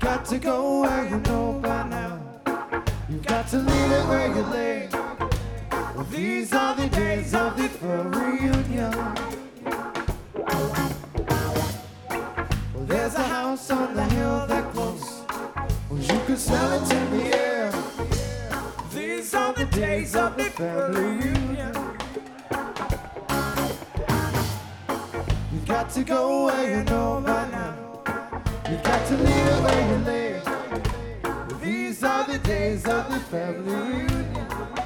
got to go where you know by now. You've got to leave it where you lay. Well, these are the days of the reunion. Well, there's a house on the hill that close. Well, you can smell it in the air. These are the days of the family reunion. You've got to go where you know by now. You've got to leave it where you lay. Well, these are the days of the family reunion.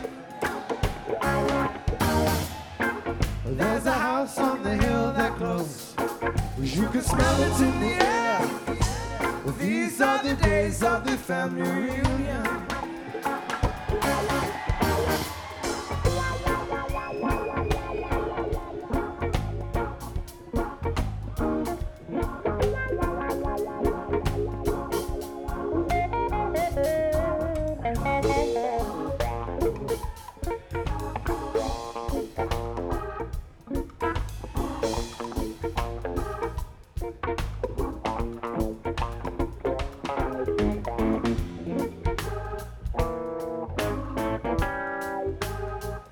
Well, there's a house on the hill that glows. Well, you can smell it in the air. Well, these are the days of the family reunion.